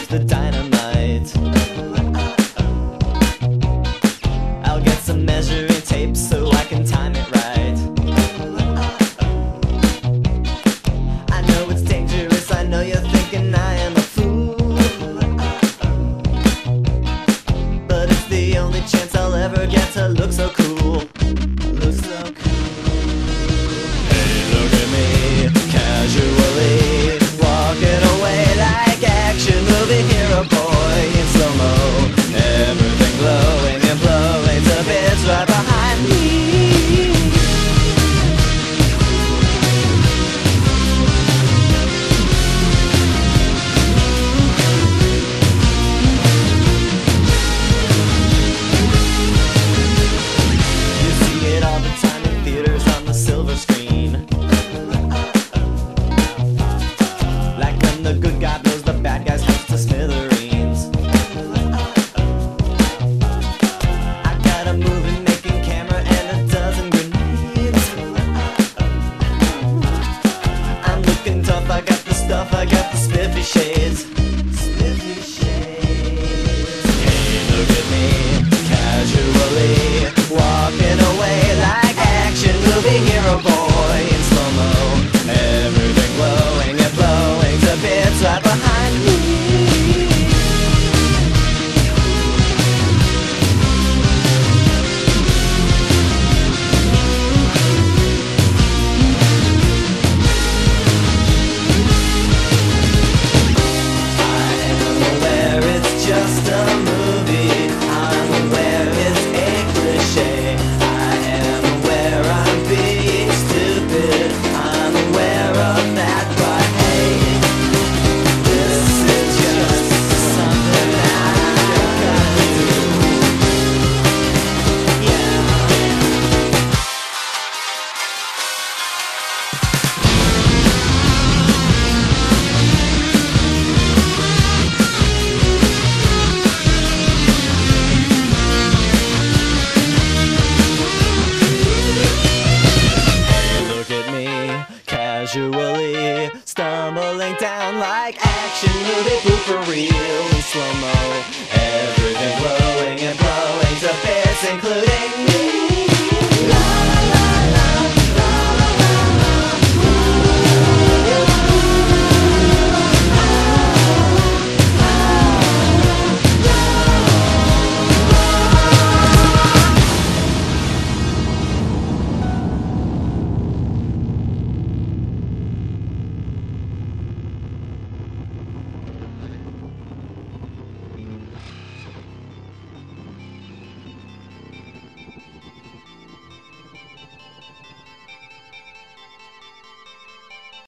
the dynamite. I'll get some measuring tape so I can time it right. I know it's dangerous, I know you're thinking I am a fool, but it's the only chance I'll ever get to look so cool. Look so cool. Hey, look at me, casually walking away like action movie hero boy in slow-mo. Everything glowing and blowing to bits right behind me. You see it all the time in theaters on the silver screen, like when the good guy blows the bad guy's house to smithereens. I got a moving making camera and a dozen grenades. I'm looking tough, I got the stuff, I got the spiffy shades. Spiffy shades. Hey, look at me, casually walking away like action movie hero boy in slow-mo. Everything glowing and blowing to bits right behind me. I am aware it's just a movie. I'm aware it's a cliche. I am aware I'm being stupid. I'm aware of that, but hey, this is just something I gotta do. Yeah. Hey, look at me, casually stumbling down like action movie poop for real in slow-mo. Everything glowing and blowing to bits, including me.